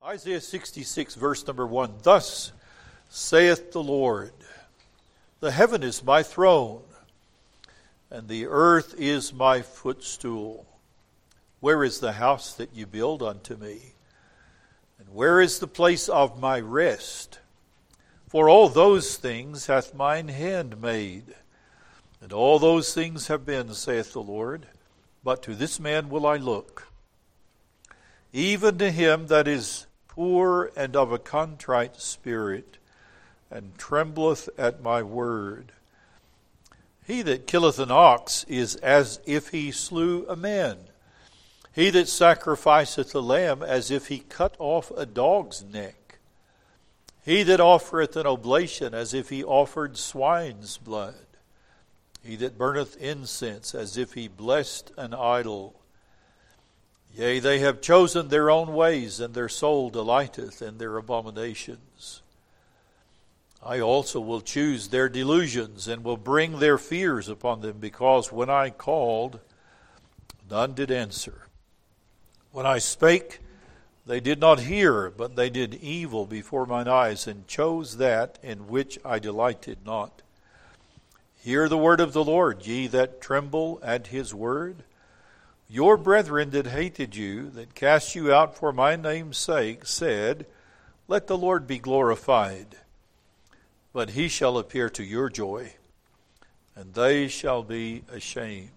Isaiah 66, verse number 1. Thus saith the Lord, the heaven is my throne, and the earth is my footstool. Where is the house that you build unto me? And where is the place of my rest? For all those things hath mine hand made, and all those things have been, saith the Lord. But to this man will I look, even to him that is poor and of a contrite spirit, and trembleth at my word. He that killeth an ox is as if he slew a man. He that sacrificeth a lamb as if he cut off a dog's neck. He that offereth an oblation as if he offered swine's blood. He that burneth incense as if he blessed an idol. Yea, they have chosen their own ways, and their soul delighteth in their abominations. I also will choose their delusions, and will bring their fears upon them, because when I called, none did answer. When I spake, they did not hear, but they did evil before mine eyes, and chose that in which I delighted not. Hear the word of the Lord, ye that tremble at his word. Your brethren that hated you, that cast you out for my name's sake, said, let the Lord be glorified. But he shall appear to your joy, and they shall be ashamed.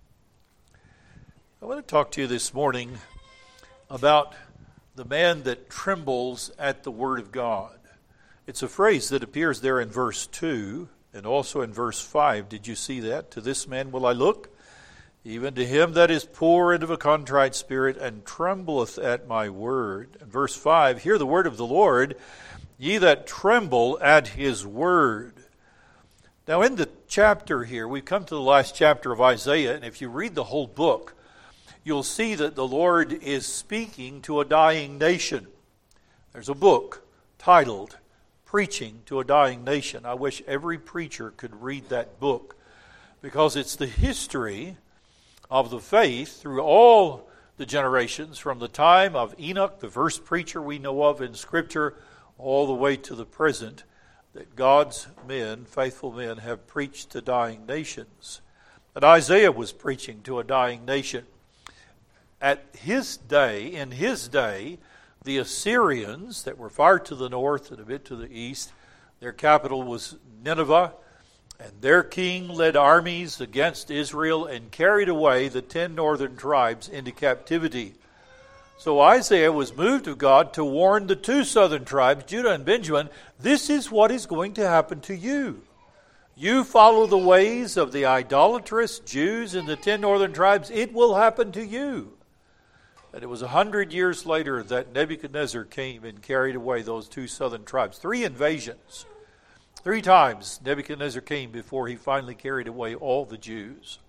I want to talk to you this morning about the man that trembles at the word of God. It's a phrase that appears there in verse 2 and also in verse 5. Did you see that? To this man will I look, even to him that is poor and of a contrite spirit, and trembleth at my word. And verse 5, hear the word of the Lord, ye that tremble at his word. Now in the chapter here, we've come to the last chapter of Isaiah, and if you read the whole book, you'll see that the Lord is speaking to a dying nation. There's a book titled Preaching to a Dying Nation. I wish every preacher could read that book, because it's the history of the faith through all the generations, from the time of Enoch, the first preacher we know of in Scripture, all the way to the present, that God's men, faithful men, have preached to dying nations. And Isaiah was preaching to a dying nation. At his day, in his day, the Assyrians that were far to the north and a bit to the east, their capital was Nineveh, and their king led armies against Israel and carried away the 10 northern tribes into captivity. So Isaiah was moved of God to warn the 2 southern tribes, Judah and Benjamin, this is what is going to happen to you. You follow the ways of the idolatrous Jews in the 10 northern tribes, it will happen to you. And it was 100 years later that Nebuchadnezzar came and carried away those 2 southern tribes. 3 invasions. 3 times Nebuchadnezzar came before he finally carried away all the Jews.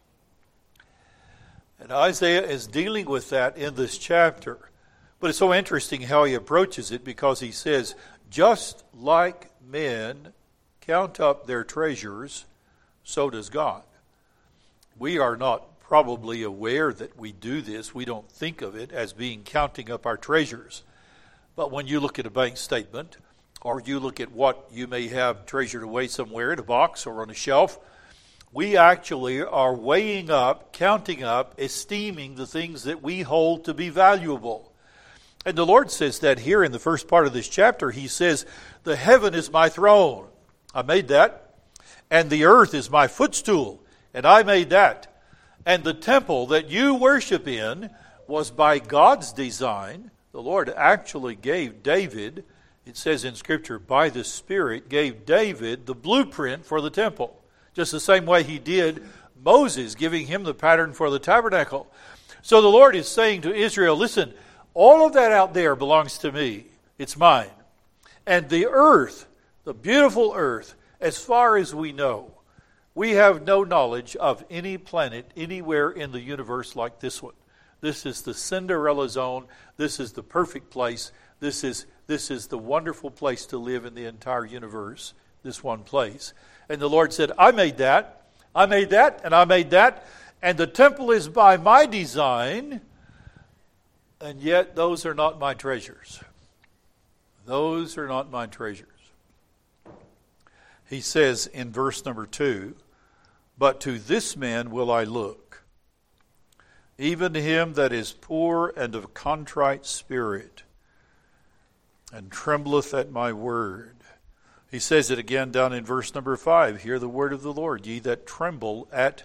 And Isaiah is dealing with that in this chapter. But it's so interesting how he approaches it, because he says, just like men count up their treasures, so does God. We are not probably aware that we do this. We don't think of it as being counting up our treasures. But when you look at a bank statement, or you look at what you may have treasured away somewhere in a box or on a shelf, we actually are weighing up, counting up, esteeming the things that we hold to be valuable. And the Lord says that here in the first part of this chapter. He says, the heaven is my throne. I made that. And the earth is my footstool. And I made that. And the temple that you worship in was by God's design. The Lord actually gave David, it says in Scripture, by the Spirit, gave David the blueprint for the temple. Just the same way he did Moses, giving him the pattern for the tabernacle. So the Lord is saying to Israel, listen, all of that out there belongs to me. It's mine. And the earth, the beautiful earth, as far as we know, we have no knowledge of any planet anywhere in the universe like this one. This is the Cinderella zone. This is the perfect place. This is the wonderful place to live in the entire universe, this one place. And the Lord said, I made that, and I made that, and the temple is by my design, and yet those are not my treasures. Those are not my treasures. He says in verse number 2, but to this man will I look, even him that is poor and of contrite spirit, and trembleth at my word. He says it again down in verse number 5. Hear the word of the Lord, ye that tremble at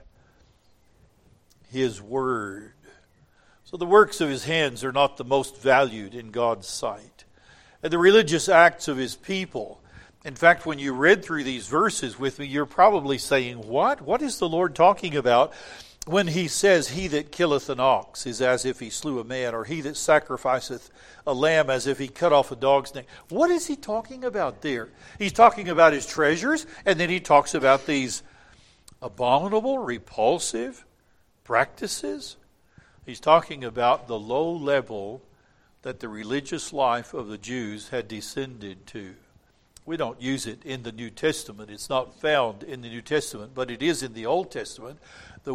his word. So the works of his hands are not the most valued in God's sight. And the religious acts of his people. In fact, when you read through these verses with me, you're probably saying, what? What is the Lord talking about when he says, he that killeth an ox is as if he slew a man, or he that sacrificeth a lamb as if he cut off a dog's neck? What is he talking about there? He's talking about his treasures, and then he talks about these abominable, repulsive practices. He's talking about the low level that the religious life of the Jews had descended to. We don't use it in the New Testament. It's not found in the New Testament, but it is in the Old Testament. The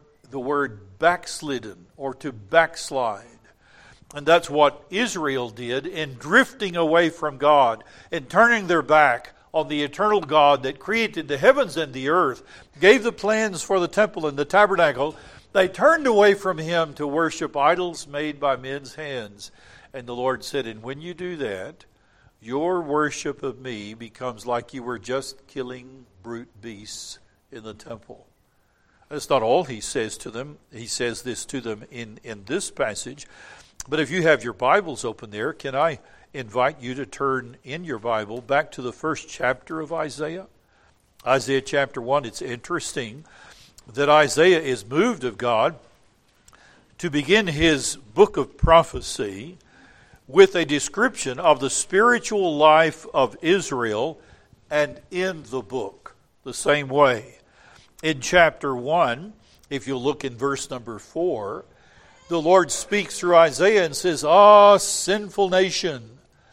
word backslidden, or to backslide. And that's what Israel did in drifting away from God and turning their back on the eternal God that created the heavens and the earth, gave the plans for the temple and the tabernacle. They turned away from him to worship idols made by men's hands. And the Lord said, and when you do that, your worship of me becomes like you were just killing brute beasts in the temple. That's not all he says to them. He says this to them in this passage. But if you have your Bibles open there, can I invite you to turn in your Bible back to the first chapter of Isaiah? Isaiah chapter 1. It's interesting that Isaiah is moved of God to begin his book of prophecy with a description of the spiritual life of Israel, and in the book the same way. In chapter 1, if you look in verse number 4, the Lord speaks through Isaiah and says, ah, sinful nation,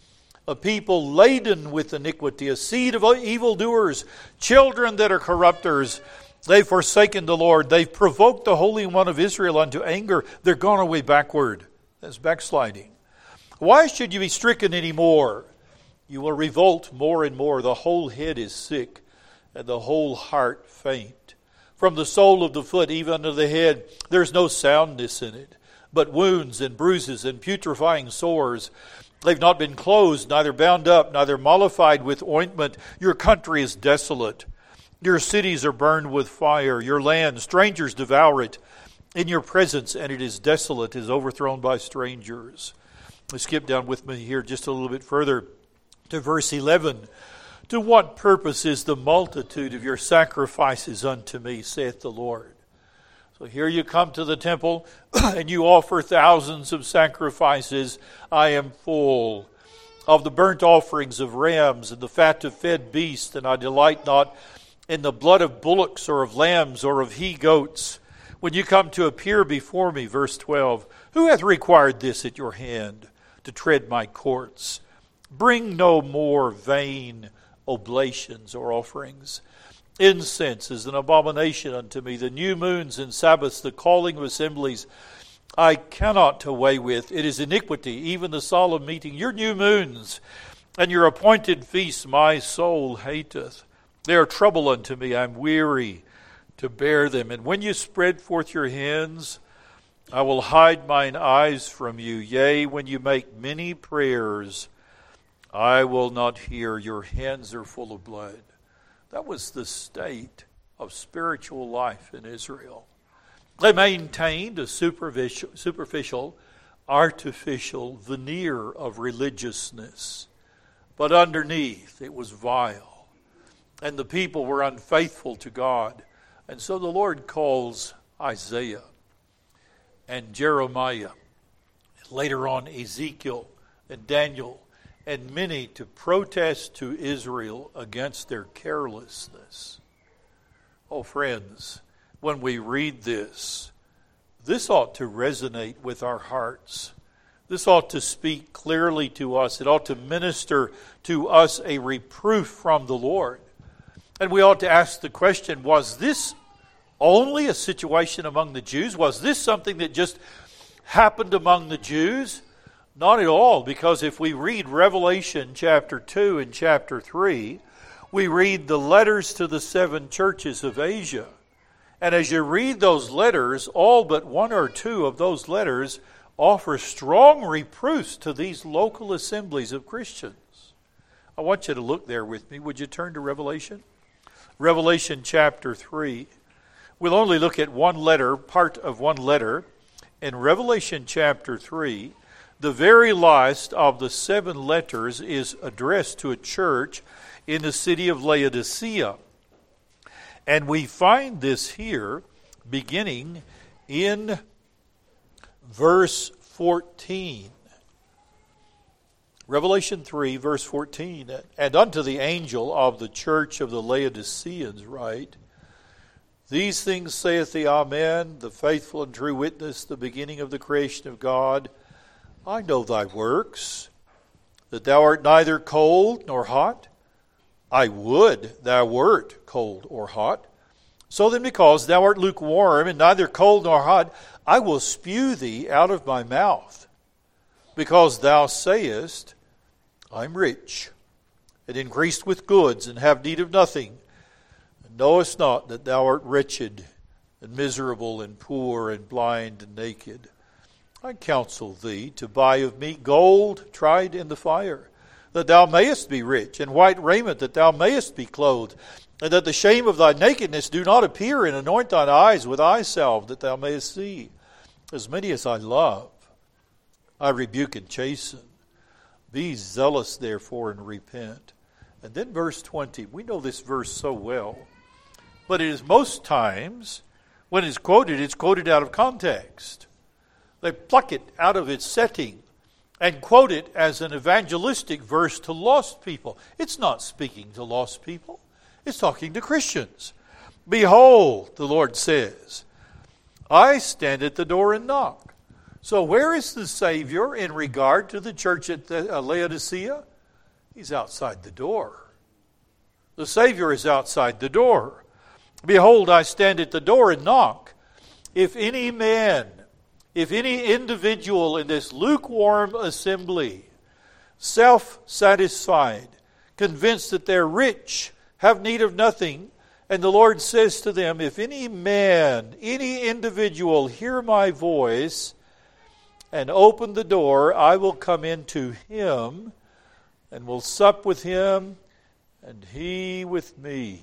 a people laden with iniquity, a seed of evildoers, children that are corrupters. They've forsaken the Lord. They've provoked the Holy One of Israel unto anger. They're gone away backward. That's backsliding. Why should you be stricken any more? You will revolt more and more. The whole head is sick, and the whole heart faint. From the sole of the foot even unto the head, there's no soundness in it, but wounds and bruises and putrefying sores. They've not been closed, neither bound up, neither mollified with ointment. Your country is desolate. Your cities are burned with fire. Your land, strangers devour it in your presence, and it is desolate, is overthrown by strangers. Let's skip down with me here just a little bit further to verse 11. To what purpose is the multitude of your sacrifices unto me, saith the Lord? So here you come to the temple, and you offer thousands of sacrifices. I am full of the burnt offerings of rams and the fat of fed beasts, and I delight not in the blood of bullocks or of lambs or of he-goats. When you come to appear before me, verse 12, who hath required this at your hand to tread my courts? Bring no more vain oblations or offerings. Incense is an abomination unto me. The new moons and Sabbaths, the calling of assemblies, I cannot away with. It is iniquity, even the solemn meeting. Your new moons and your appointed feasts my soul hateth. They are trouble unto me. I am weary to bear them. And when you spread forth your hands, I will hide mine eyes from you. Yea, when you make many prayers, I will not hear. Your hands are full of blood. That was the state of spiritual life in Israel. They maintained a superficial, artificial veneer of religiousness. But underneath, it was vile. And the people were unfaithful to God. And so the Lord calls Isaiah and Jeremiah, and later on Ezekiel and Daniel, and many to protest to Israel against their carelessness. Oh, friends, when we read this ought to resonate with our hearts. This ought to speak clearly to us. It ought to minister to us a reproof from the Lord. And we ought to ask the question, was this only a situation among the Jews? Was this something that just happened among the Jews? Not at all, because if we read Revelation chapter 2 and chapter 3, we read the letters to the 7 churches of Asia. And as you read those letters, all but 1 or 2 of those letters offer strong reproofs to these local assemblies of Christians. I want you to look there with me. Would you turn to Revelation? Revelation chapter 3. We'll only look at one letter, part of one letter. In Revelation chapter 3, the very last of the 7 letters is addressed to a church in the city of Laodicea. And we find this here beginning in verse 14. Revelation 3, verse 14. And unto the angel of the church of the Laodiceans write, These things saith the Amen, the faithful and true witness, the beginning of the creation of God. I know thy works, that thou art neither cold nor hot. I would thou wert cold or hot. So then, because thou art lukewarm, and neither cold nor hot, I will spew thee out of my mouth. Because thou sayest, I'm rich, and increased with goods, and have need of nothing, and knowest not that thou art wretched, and miserable, and poor, and blind, and naked. I counsel thee to buy of me gold tried in the fire, that thou mayest be rich, and white raiment, that thou mayest be clothed, and that the shame of thy nakedness do not appear, and anoint thine eyes with eye salve, that thou mayest see. As many as I love, I rebuke and chasten. Be zealous, therefore, and repent. And then verse 20. We know this verse so well, but it is most times, when it's quoted out of context. They pluck it out of its setting and quote it as an evangelistic verse to lost people. It's not speaking to lost people. It's talking to Christians. Behold, the Lord says, I stand at the door and knock. So where is the Savior in regard to the church at Laodicea? He's outside the door. The Savior is outside the door. Behold, I stand at the door and knock. If any man, if any individual in this lukewarm assembly, self-satisfied, convinced that they're rich, have need of nothing, and the Lord says to them, if any man, any individual hear my voice and open the door, I will come into him and will sup with him and he with me.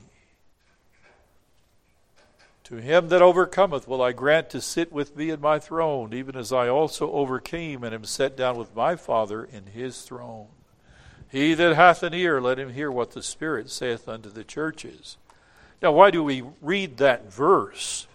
To him that overcometh will I grant to sit with me in my throne, even as I also overcame and am set down with my Father in his throne. He that hath an ear, let him hear what the Spirit saith unto the churches. Now, why do we read that verse?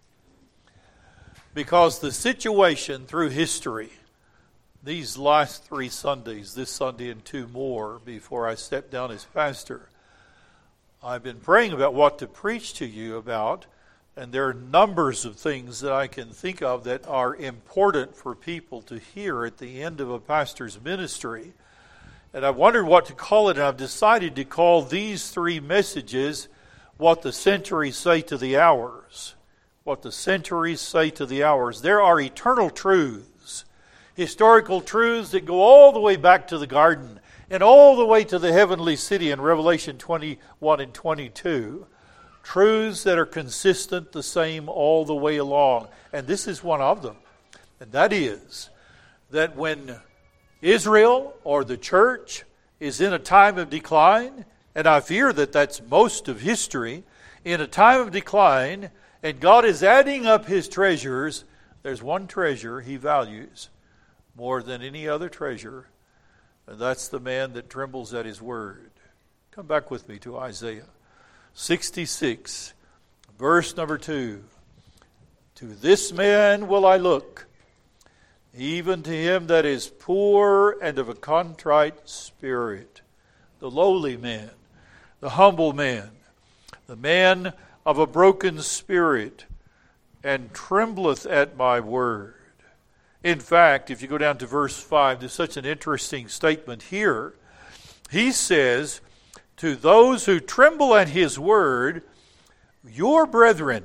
Because the situation through history, these last 3 Sundays, this Sunday and 2 more before I step down as pastor, I've been praying about what to preach to you about, and there are numbers of things that I can think of that are important for people to hear at the end of a pastor's ministry. And I wondered what to call it, and I've decided to call these 3 messages What the Centuries Say to the Hours. What the centuries say to the hours. There are eternal truths, historical truths that go all the way back to the garden and all the way to the heavenly city in Revelation 21 and 22. Truths that are consistent, the same all the way along. And this is one of them. And that is that when Israel or the church is in a time of decline, and I fear that that's most of history, in a time of decline, and God is adding up his treasures, there's one treasure he values more than any other treasure, and that's the man that trembles at his word. Come back with me to Isaiah 66, verse number 2. To this man will I look, even to him that is poor and of a contrite spirit, the lowly man, the humble man, the man of a broken spirit, and trembleth at my word. In fact, if you go down to verse 5, there's such an interesting statement here. He says, to those who tremble at his word, your brethren.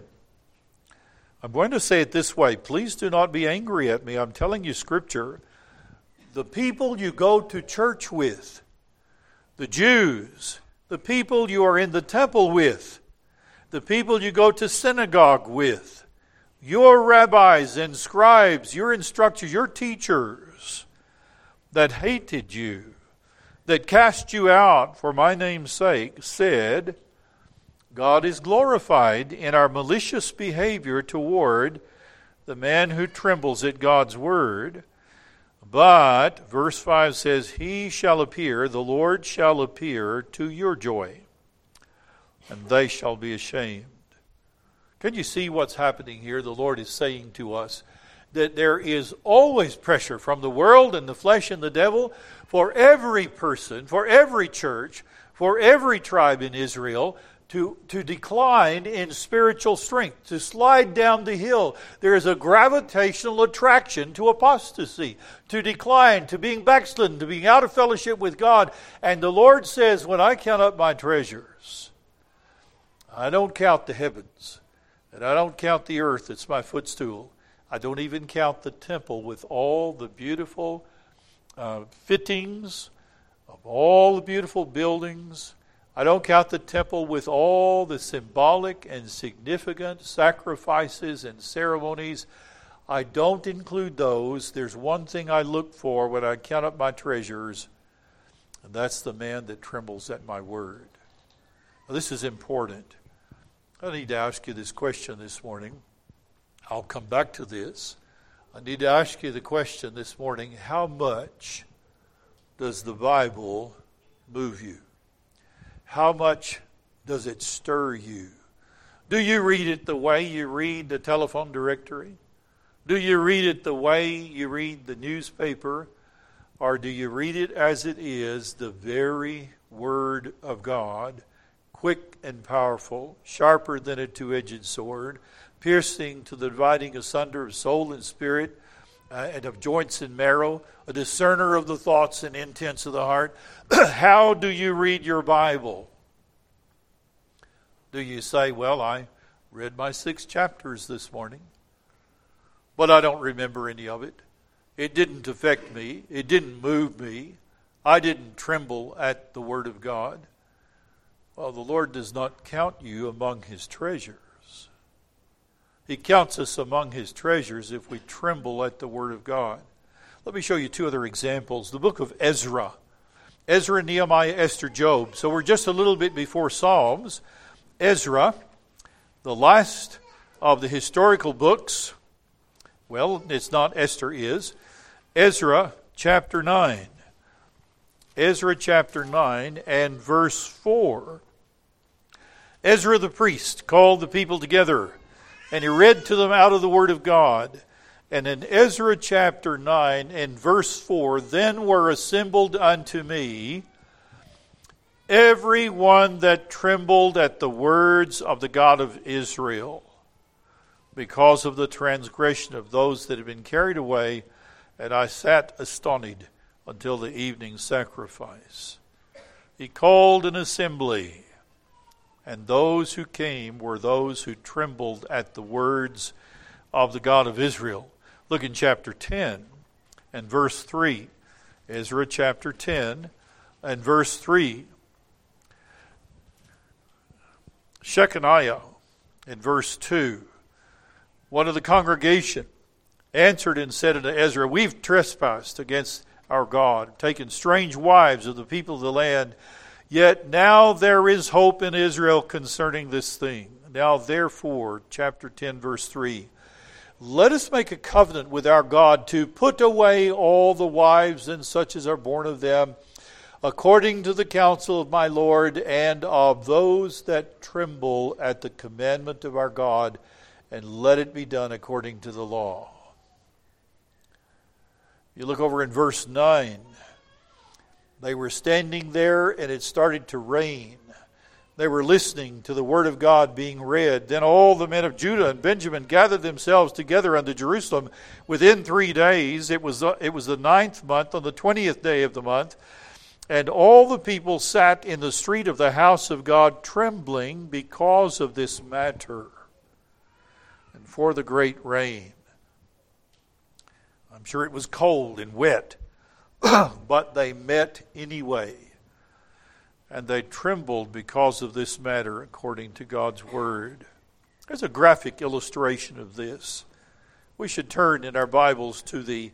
I'm going to say it this way. Please do not be angry at me. I'm telling you Scripture. the people you go to church with, the Jews, the people you are in the temple with, the people you go to synagogue with, your rabbis and scribes, your instructors, your teachers that hated you, that cast you out for my name's sake, said, God is glorified in our malicious behavior toward the man who trembles at God's word. But, verse 5 says, He shall appear, the Lord shall appear to your joy, and they shall be ashamed. Can you see what's happening here? The Lord is saying to us that there is always pressure from the world and the flesh and the devil for every person, for every church, for every tribe in Israel to decline in spiritual strength, to slide down the hill. There is a gravitational attraction to apostasy, to decline, to being backslidden, to being out of fellowship with God. And the Lord says, when I count up my treasures, I don't count the heavens, and I don't count the earth that's my footstool. I don't even count the temple with all the beautiful fittings of all the beautiful buildings. I don't count the temple with all the symbolic and significant sacrifices and ceremonies. I don't include those. There's one thing I look for when I count up my treasures, and that's the man that trembles at my word. Now, this is important. I need to ask you this question this morning. I'll come back to this. I need to ask you the question this morning, how much does the Bible move you? How much does it stir you? Do you read it the way you read the telephone directory? Do you read it the way you read the newspaper? Or do you read it as it is, the very Word of God, quick and powerful, sharper than a two-edged sword, piercing to the dividing asunder of soul and spirit, and of joints and marrow, a discerner of the thoughts and intents of the heart? How do you read your Bible? Do you say, well, I read my 6 chapters this morning, but I don't remember any of it. It didn't affect me. It didn't move me. I didn't tremble at the Word of God. Well, the Lord does not count you among His treasures. He counts us among His treasures if we tremble at the Word of God. Let me show you 2 other examples. The book of Ezra. Ezra, Nehemiah, Esther, Job. So we're just a little bit before Psalms. Ezra, the last of the historical books. Well, it's not, Esther is. Ezra chapter 9. Ezra chapter 9 and verse 4. Ezra the priest called the people together, and he read to them out of the Word of God. And in Ezra chapter 9 and verse 4, then were assembled unto me every one that trembled at the words of the God of Israel, because of the transgression of those that had been carried away, and I sat astonished until the evening sacrifice. He called an assembly, and those who came were those who trembled at the words of the God of Israel. Look in chapter 10 and verse 3. Ezra chapter 10 and verse 3. Shechaniah in verse 2. One of the congregation answered and said unto Ezra, we've trespassed against our God, taken strange wives of the people of the land. Yet now there is hope in Israel concerning this thing. Now therefore, chapter 10, verse 3, let us make a covenant with our God to put away all the wives and such as are born of them, according to the counsel of my Lord and of those that tremble at the commandment of our God, and let it be done according to the law. You look over in verse 9. They were standing there, and it started to rain. They were listening to the word of God being read. Then all the men of Judah and Benjamin gathered themselves together unto Jerusalem within 3 days. It was the 9th month, on the 20th day of the month. And all the people sat in the street of the house of God, trembling because of this matter, and for the great rain. I'm sure it was cold and wet. but they met anyway. And they trembled because of this matter, according to God's word. There's a graphic illustration of this. We should turn in our Bibles to the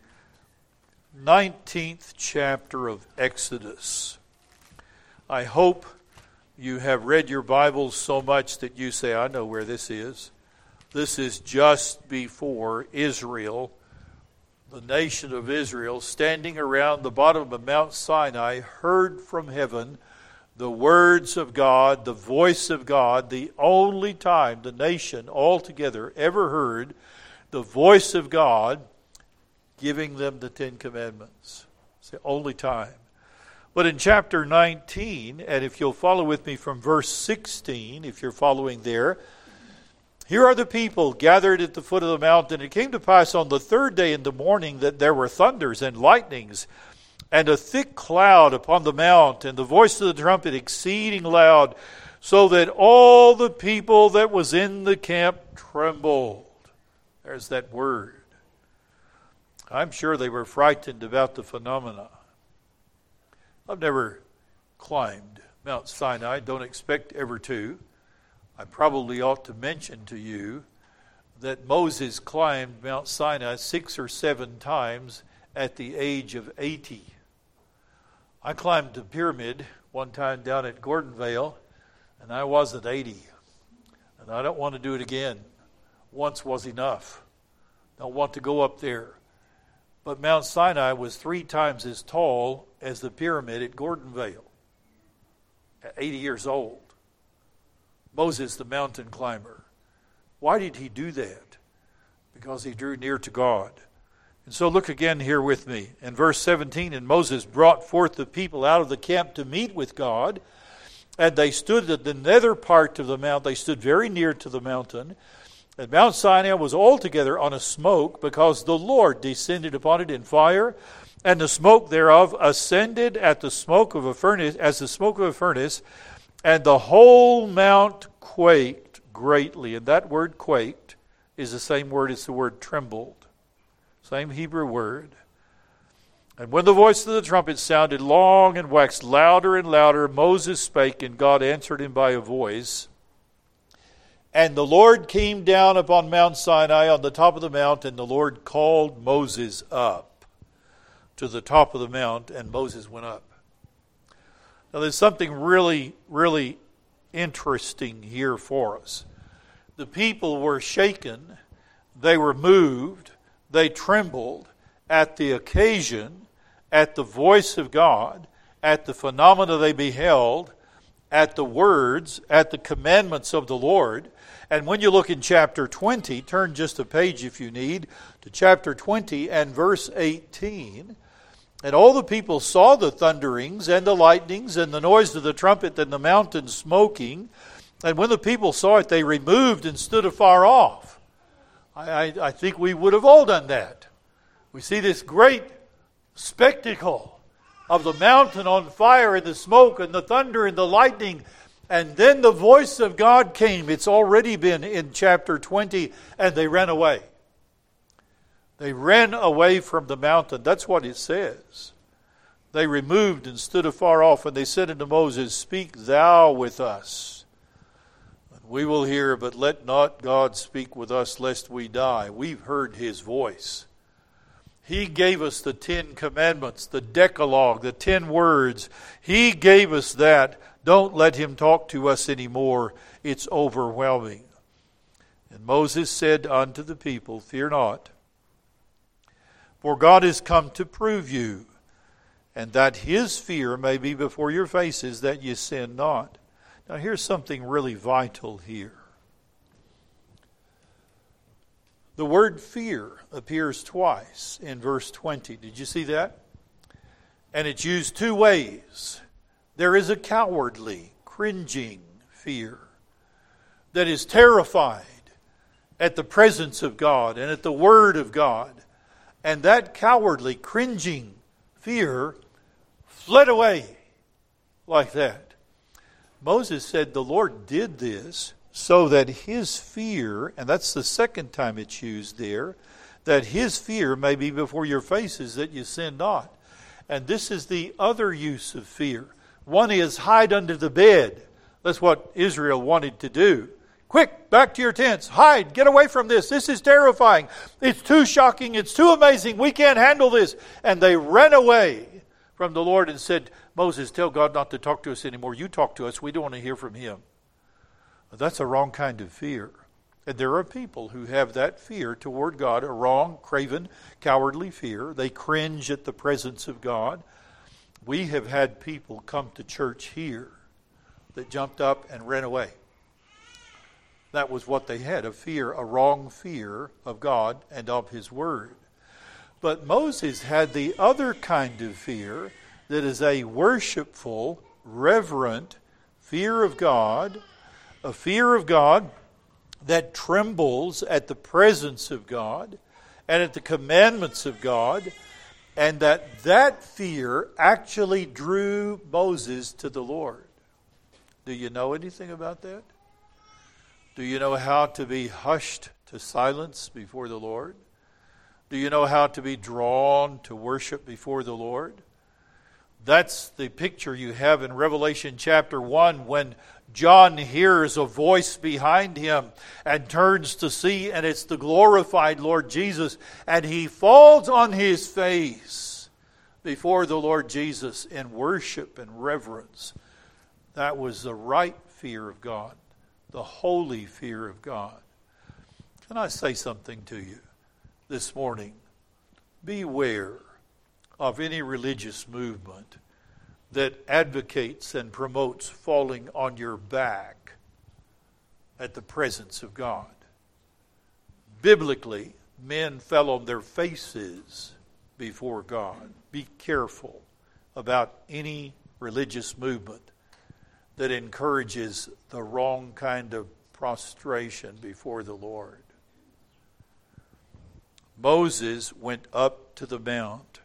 19th chapter of Exodus. I hope you have read your Bibles so much that you say, I know where this is. This is just before Israel, the nation of Israel, standing around the bottom of Mount Sinai, heard from heaven the words of God, the voice of God, the only time the nation altogether ever heard the voice of God giving them the Ten Commandments. It's the only time. But in chapter 19, and if you'll follow with me from verse 16, if you're following there, here are the people gathered at the foot of the mountain. It came to pass on the third day in the morning that there were thunders and lightnings, and a thick cloud upon the mount, and the voice of the trumpet exceeding loud, so that all the people that was in the camp trembled. There's that word. I'm sure they were frightened about the phenomena. I've never climbed Mount Sinai, don't expect ever to. I probably ought to mention to you that Moses climbed Mount Sinai 6 or 7 times at the age of 80. I climbed the pyramid one time down at Gordonvale, and I wasn't 80. And I don't want to do it again. Once was enough. Don't want to go up there. But Mount Sinai was 3 times as tall as the pyramid at Gordonvale at 80 years old. Moses, the mountain climber. Why did he do that? Because he drew near to God. And so look again here with me. In verse 17, and Moses brought forth the people out of the camp to meet with God, and they stood at the nether part of the mount. They stood very near to the mountain. And Mount Sinai was altogether on a smoke, because the Lord descended upon it in fire, and the smoke thereof ascended at the smoke of a furnace, as the smoke of a furnace, and the whole mount quaked greatly. And that word quaked is the same word as the word trembled. Same Hebrew word. And when the voice of the trumpet sounded long and waxed louder and louder, Moses spake, and God answered him by a voice. And the Lord came down upon Mount Sinai on the top of the mount, and the Lord called Moses up to the top of the mount, and Moses went up. Now there's something really, really interesting here for us. The people were shaken, they were moved, they trembled at the occasion, at the voice of God, at the phenomena they beheld, at the words, at the commandments of the Lord. And when you look in chapter 20, turn just a page if you need, to chapter 20 and verse 18. And all the people saw the thunderings and the lightnings and the noise of the trumpet and the mountain smoking. And when the people saw it, they removed and stood afar off. I think we would have all done that. We see this great spectacle of the mountain on fire and the smoke and the thunder and the lightning. And then the voice of God came. It's already been in chapter 20, and they ran away. They ran away from the mountain. That's what it says. They removed and stood afar off, and they said unto Moses, Speak thou with us. We will hear, but let not God speak with us, lest we die. We've heard his voice. He gave us the 10 commandments, the Decalogue, the 10 words. He gave us that. Don't let him talk to us anymore. It's overwhelming. And Moses said unto the people, Fear not, for God is come to prove you, and that his fear may be before your faces, that ye sin not. Now here's something really vital here. The word fear appears twice in verse 20. Did you see that? And it's used 2 ways. There is a cowardly, cringing fear that is terrified at the presence of God and at the Word of God. And that cowardly, cringing fear fled away like that. Moses said the Lord did this so that his fear, and that's the second time it's used there, that his fear may be before your faces, that you sin not. And this is the other use of fear. One is hide under the bed. That's what Israel wanted to do. Quick, back to your tents. Hide. Get away from this. This is terrifying. It's too shocking. It's too amazing. We can't handle this. And they ran away from the Lord and said, Moses, tell God not to talk to us anymore. You talk to us. We don't want to hear from him. That's a wrong kind of fear. And there are people who have that fear toward God, a wrong, craven, cowardly fear. They cringe at the presence of God. We have had people come to church here that jumped up and ran away. That was what they had, a fear, a wrong fear of God and of his word. But Moses had the other kind of fear that is a worshipful, reverent fear of God, a fear of God that trembles at the presence of God and at the commandments of God, and that fear actually drew Moses to the Lord. Do you know anything about that? Do you know how to be hushed to silence before the Lord? Do you know how to be drawn to worship before the Lord? That's the picture you have in Revelation chapter 1 when John hears a voice behind him and turns to see, and it's the glorified Lord Jesus, and he falls on his face before the Lord Jesus in worship and reverence. That was the right fear of God, the holy fear of God. Can I say something to you this morning? Beware of any religious movement that advocates and promotes falling on your back at the presence of God. Biblically, men fell on their faces before God. Be careful about any religious movement that encourages the wrong kind of prostration before the Lord. Moses went up to the mount.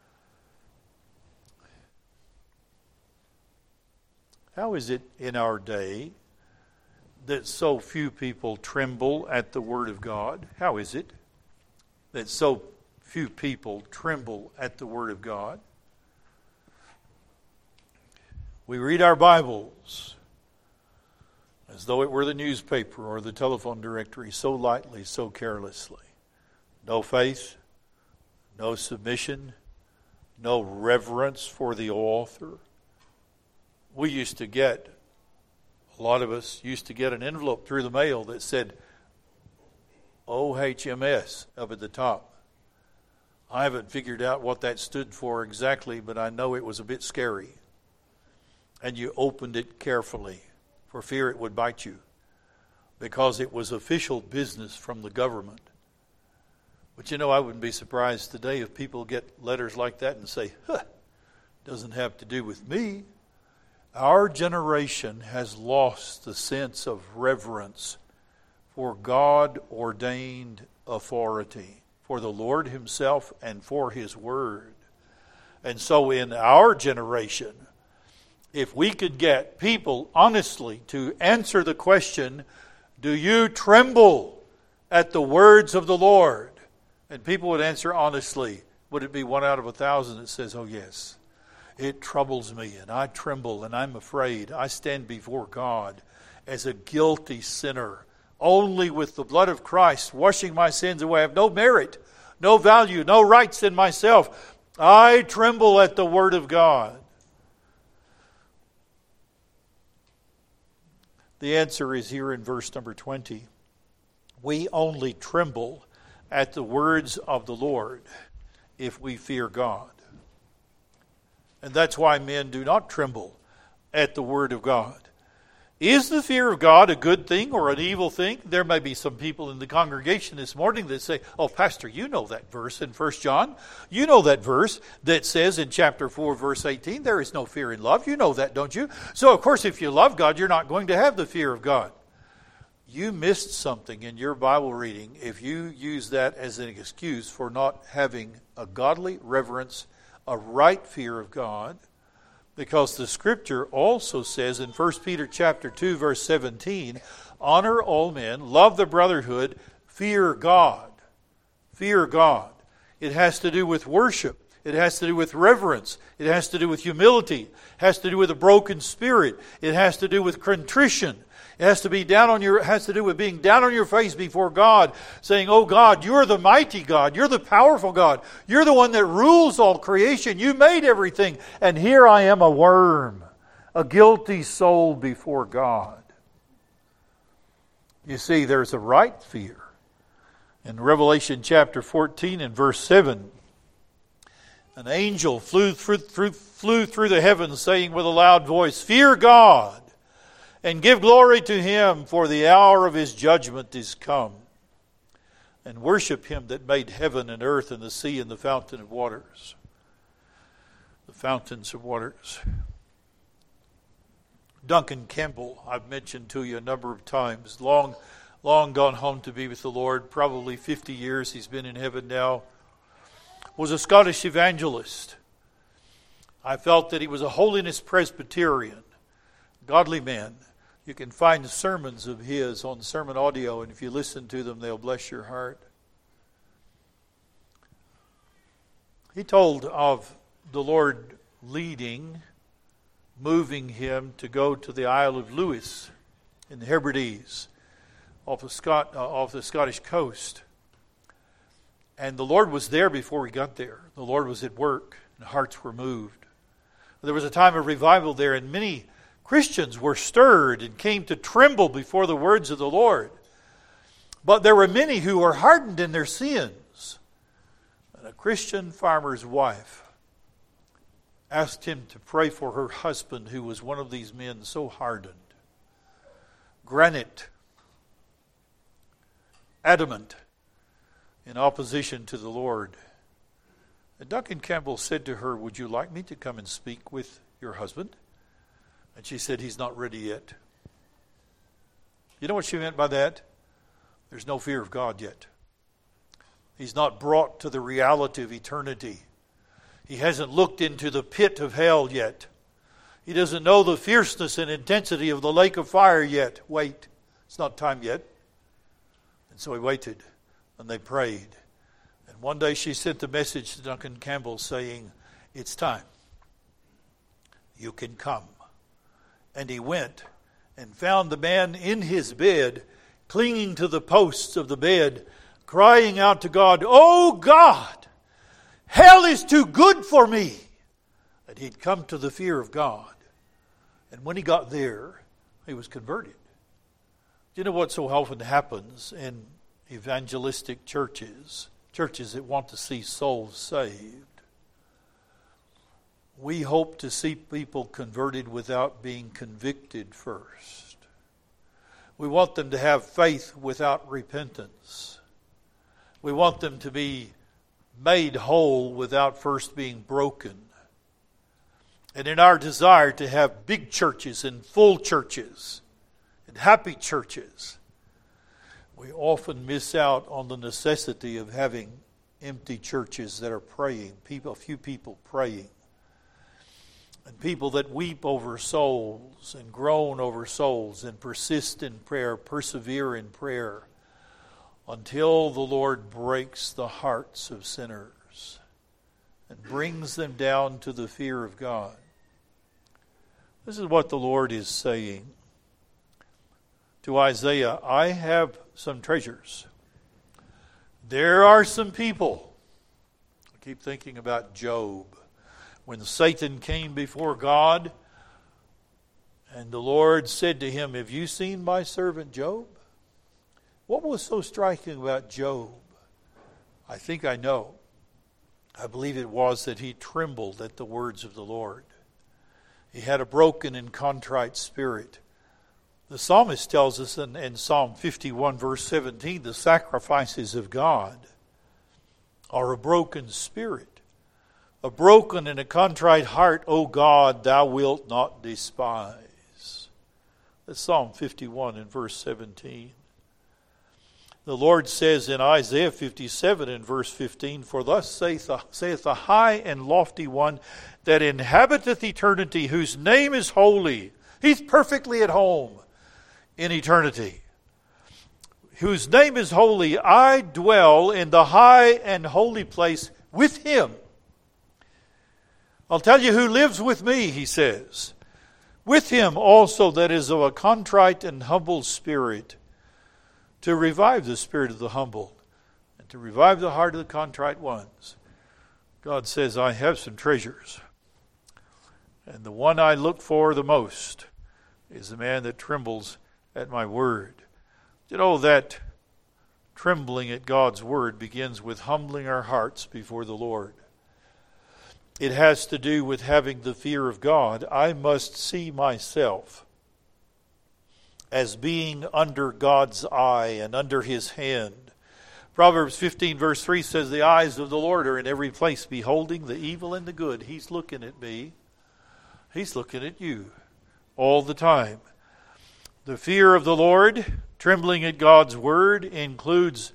How is it in our day that so few people tremble at the Word of God? How is it that so few people tremble at the Word of God? We read our Bibles as though it were the newspaper or the telephone directory, so lightly, so carelessly. No faith, no submission, no reverence for the author. We used to get, a lot of us used to get an envelope through the mail that said OHMS up at the top. I haven't figured out what that stood for exactly, but I know it was a bit scary. And you opened it carefully for fear it would bite you, because it was official business from the government. But you know, I wouldn't be surprised today if people get letters like that and say, doesn't have to do with me. Our generation has lost the sense of reverence for God-ordained authority, for the Lord himself and for his word. And so in our generation, if we could get people honestly to answer the question, do you tremble at the words of the Lord? And people would answer honestly, would it be 1 out of 1,000 that says, oh yes, it troubles me and I tremble and I'm afraid. I stand before God as a guilty sinner, only with the blood of Christ washing my sins away. I have no merit, no value, no rights in myself. I tremble at the Word of God. The answer is here in verse number 20. We only tremble at the words of the Lord if we fear God. And that's why men do not tremble at the word of God. Is the fear of God a good thing or an evil thing? There may be some people in the congregation this morning that say, oh, Pastor, you know that verse in 1 John. You know that verse that says in chapter 4, verse 18, there is no fear in love. You know that, don't you? So, of course, if you love God, you're not going to have the fear of God. You missed something in your Bible reading if you use that as an excuse for not having a godly reverence, a right fear of God. Because the Scripture also says in 1 Peter chapter 2, verse 17, honor all men, love the brotherhood, fear God. Fear God. It has to do with worship. It has to do with reverence. It has to do with humility. It has to do with a broken spirit. It has to do with contrition. It has to do with being down on your face before God, saying, "Oh God, you're the mighty God. You're the powerful God. You're the one that rules all creation. You made everything. And here I am, a worm, a guilty soul before God." You see, there's a right fear. In Revelation chapter 14 and verse 7, an angel flew through the heavens, saying with a loud voice, "Fear God, and give glory to Him, for the hour of His judgment is come. And worship Him that made heaven and earth and the sea and the fountain of waters." The fountains of waters. Duncan Campbell, I've mentioned to you a number of times, long gone home to be with the Lord, probably 50 years he's been in heaven now, was a Scottish evangelist. I felt that he was a holiness Presbyterian, godly man. You can find sermons of his on sermon audio, and if you listen to them, they'll bless your heart. He told of the Lord moving him to go to the Isle of Lewis in the Hebrides off the Scottish coast. And the Lord was there before he got there. The Lord was at work, and hearts were moved. There was a time of revival there, and many Christians were stirred and came to tremble before the words of the Lord. But there were many who were hardened in their sins. And a Christian farmer's wife asked him to pray for her husband, who was one of these men so hardened. Granite, adamant, in opposition to the Lord. And Duncan Campbell said to her, "Would you like me to come and speak with your husband?" And she said, "He's not ready yet." You know what she meant by that? There's no fear of God yet. He's not brought to the reality of eternity. He hasn't looked into the pit of hell yet. He doesn't know the fierceness and intensity of the lake of fire yet. Wait, it's not time yet. And so he waited, and they prayed. And one day she sent the message to Duncan Campbell saying, "It's time. You can come." And he went and found the man in his bed, clinging to the posts of the bed, crying out to God, "Oh God, hell is too good for me." And he'd come to the fear of God. And when he got there, he was converted. Do you know what so often happens in evangelistic churches that want to see souls saved? We hope to see people converted without being convicted first. We want them to have faith without repentance. We want them to be made whole without first being broken. And in our desire to have big churches and full churches and happy churches, we often miss out on the necessity of having empty churches that are praying, a few people praying. And people that weep over souls and groan over souls and persist in prayer, persevere in prayer until the Lord breaks the hearts of sinners and brings them down to the fear of God. This is what the Lord is saying to Isaiah. I have some treasures. There are some people. I keep thinking about Job. When Satan came before God, and the Lord said to him, "Have you seen my servant Job?" What was so striking about Job? I think I know. I believe it was that he trembled at the words of the Lord. He had a broken and contrite spirit. The psalmist tells us in Psalm 51 verse 17, the sacrifices of God are a broken spirit. A broken and a contrite heart, O God, thou wilt not despise. That's Psalm 51 and verse 17. The Lord says in Isaiah 57 and verse 15, "For thus saith the high and lofty one that inhabiteth eternity, whose name is holy." He's perfectly at home in eternity. "Whose name is holy, I dwell in the high and holy place with him. I'll tell you who lives with me, he says. With him also that is of a contrite and humble spirit, to revive the spirit of the humble, and to revive the heart of the contrite ones. God says, I have some treasures. And the one I look for the most is the man that trembles at my word. You know, that trembling at God's word begins with humbling our hearts before the Lord. It has to do with having the fear of God. I must see myself as being under God's eye and under his hand. Proverbs 15 verse 3 says, the eyes of the Lord are in every place, beholding the evil and the good. He's looking at me. He's looking at you all the time. The fear of the Lord, trembling at God's word, includes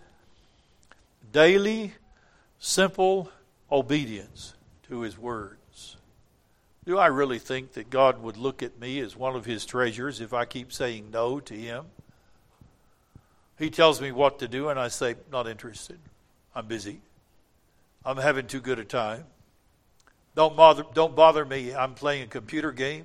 daily, simple obedience to his words. Do I really think that God would look at me as one of his treasures if I keep saying no to him? He tells me what to do and I say, not interested. I'm busy. I'm having too good a time. Don't bother me. I'm playing a computer game.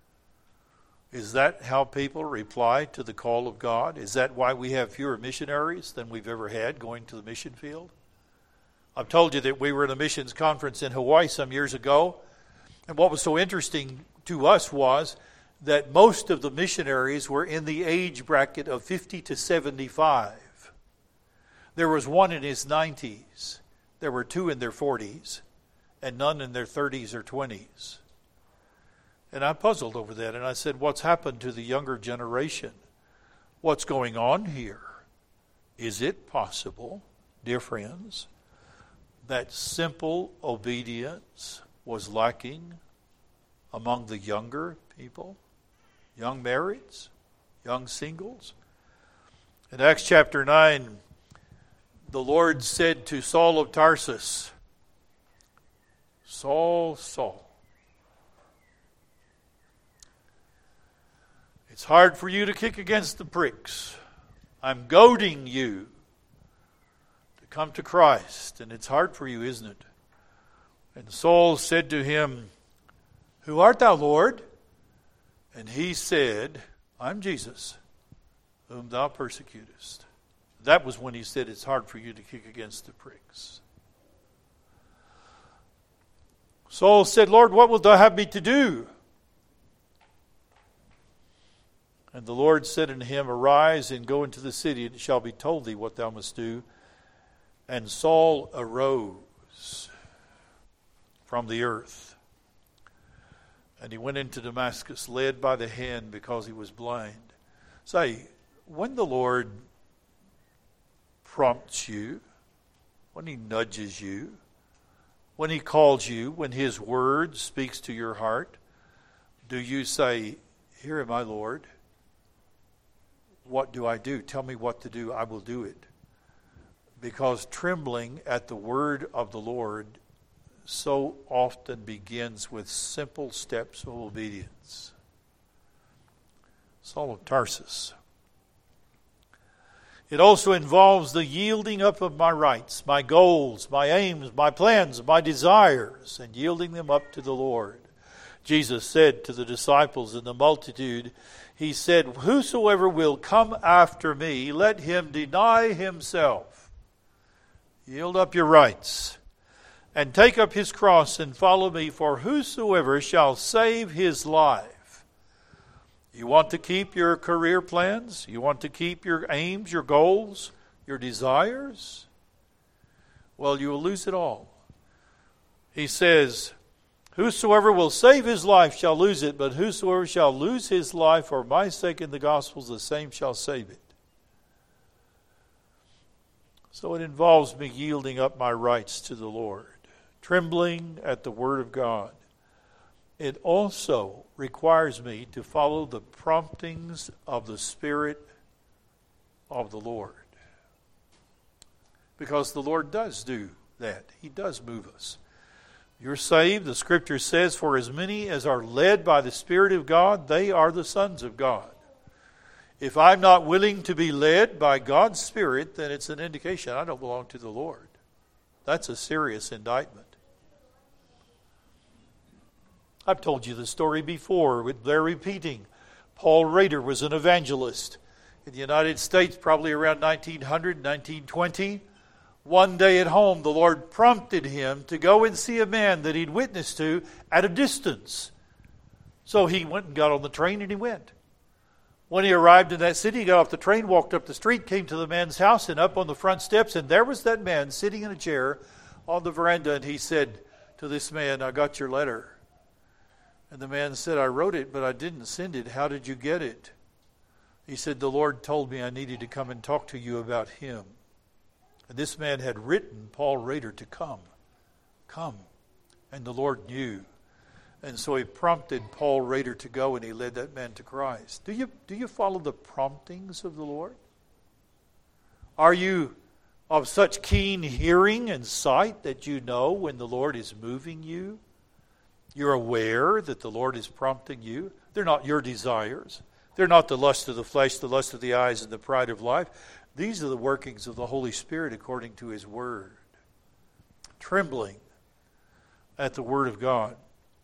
Is that how people reply to the call of God? Is that why we have fewer missionaries than we've ever had going to the mission field? I've told you that we were at a missions conference in Hawaii some years ago, and what was so interesting to us was that most of the missionaries were in the age bracket of 50 to 75. There was one in his 90s. There were two in their 40s, and none in their 30s or 20s. And I puzzled over that, and I said, what's happened to the younger generation? What's going on here? Is it possible, dear friends, that simple obedience was lacking among the younger people, young marrieds, young singles? In Acts chapter 9, the Lord said to Saul of Tarsus, Saul, Saul, it's hard for you to kick against the pricks. I'm goading you to come to Christ, and it's hard for you, isn't it? And Saul said to him, who art thou, Lord? And he said, I'm Jesus, whom thou persecutest. That was when he said, it's hard for you to kick against the pricks. Saul said, Lord, what wilt thou have me to do? And the Lord said unto him, arise and go into the city, and it shall be told thee what thou must do. And Saul arose from the earth, and he went into Damascus, led by the hand because he was blind. Say, when the Lord prompts you, when he nudges you, when he calls you, when his word speaks to your heart, do you say, here am I, Lord? What do I do? Tell me what to do. I will do it. Because trembling at the word of the Lord so often begins with simple steps of obedience. Saul of Tarsus. It also involves the yielding up of my rights, my goals, my aims, my plans, my desires, and yielding them up to the Lord. Jesus said to the disciples and the multitude, he said, whosoever will come after me, let him deny himself. Yield up your rights and take up his cross and follow me, for whosoever shall save his life. You want to keep your career plans? You want to keep your aims, your goals, your desires? Well, you will lose it all. He says, whosoever will save his life shall lose it, but whosoever shall lose his life for my sake in the gospel, the same shall save it. So it involves me yielding up my rights to the Lord, trembling at the word of God. It also requires me to follow the promptings of the Spirit of the Lord. Because the Lord does do that. He does move us. You're saved, the Scripture says, for as many as are led by the Spirit of God, they are the sons of God. If I'm not willing to be led by God's Spirit, then it's an indication I don't belong to the Lord. That's a serious indictment. I've told you the story before, but they're repeating. Paul Rader was an evangelist in the United States, probably around 1900, 1920. One day at home, the Lord prompted him to go and see a man that he'd witnessed to at a distance. So he went and got on the train and he went. When he arrived in that city, he got off the train, walked up the street, came to the man's house and up on the front steps, and there was that man sitting in a chair on the veranda, and he said to this man, "I got your letter." And the man said, "I wrote it, but I didn't send it. How did you get it?" He said, "The Lord told me I needed to come and talk to you about him." And this man had written Paul Rader to come. And the Lord knew. And so he prompted Paul Rader to go, and he led that man to Christ. Do you follow the promptings of the Lord? Are you of such keen hearing and sight that you know when the Lord is moving you? You're aware that the Lord is prompting you. They're not your desires. They're not the lust of the flesh, the lust of the eyes, and the pride of life. These are the workings of the Holy Spirit according to His Word. Trembling at the Word of God.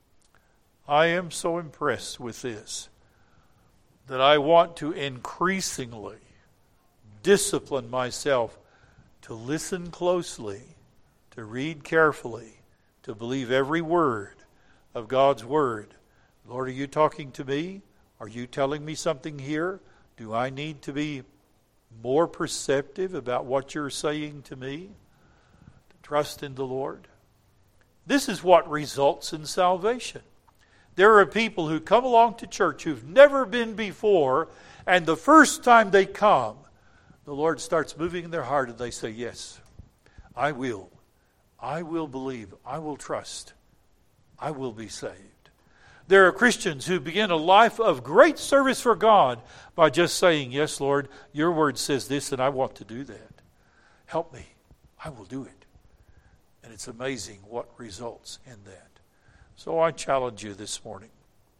I am so impressed with this that I want to increasingly discipline myself to listen closely, to read carefully, to believe every word of God's Word. Lord, are you talking to me? Are you telling me something here? Do I need to be more perceptive about what you're saying to me? To trust in the Lord. This is what results in salvation. There are people who come along to church who've never been before, and the first time they come, the Lord starts moving in their heart, and they say, "Yes, I will. I will believe. I will trust. I will be saved." There are Christians who begin a life of great service for God by just saying, "Yes, Lord, your word says this, and I want to do that. Help me. I will do it." And it's amazing what results in that. So I challenge you this morning.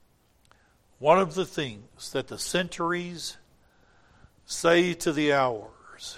One of the things that the centuries say to the hours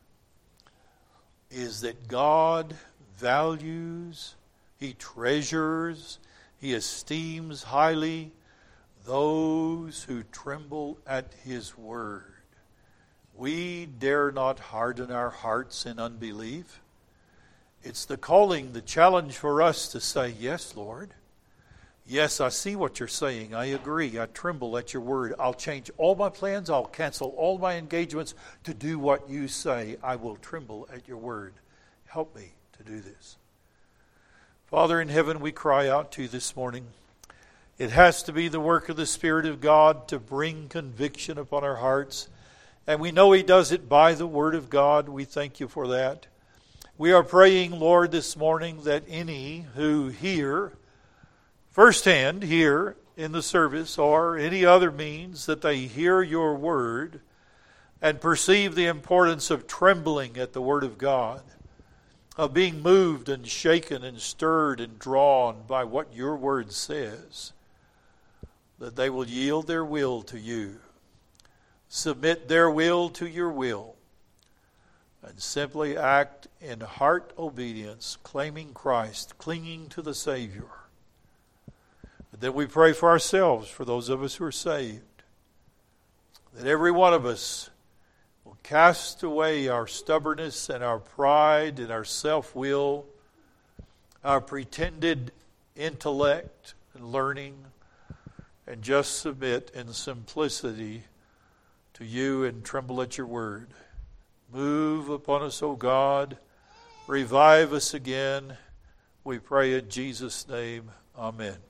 is that God values, He treasures, He esteems highly those who tremble at His word. We dare not harden our hearts in unbelief. It's the calling, the challenge for us to say, "Yes, Lord. Yes, I see what you're saying. I agree. I tremble at your word. I'll change all my plans. I'll cancel all my engagements to do what you say. I will tremble at your word. Help me to do this." Father in heaven, we cry out to you this morning. It has to be the work of the Spirit of God to bring conviction upon our hearts. And we know He does it by the Word of God. We thank you for that. We are praying, Lord, this morning that any who hear firsthand here in the service or any other means that they hear your word and perceive the importance of trembling at the word of God, of being moved and shaken and stirred and drawn by what your word says, that they will yield their will to you, submit their will to your will, and simply act in heart obedience, claiming Christ, clinging to the Savior. Then we pray for ourselves, for those of us who are saved, that every one of us will cast away our stubbornness and our pride and our self-will, our pretended intellect and learning, and just submit in simplicity to you and tremble at your word. Move upon us, O God. Revive us again. We pray in Jesus' name. Amen.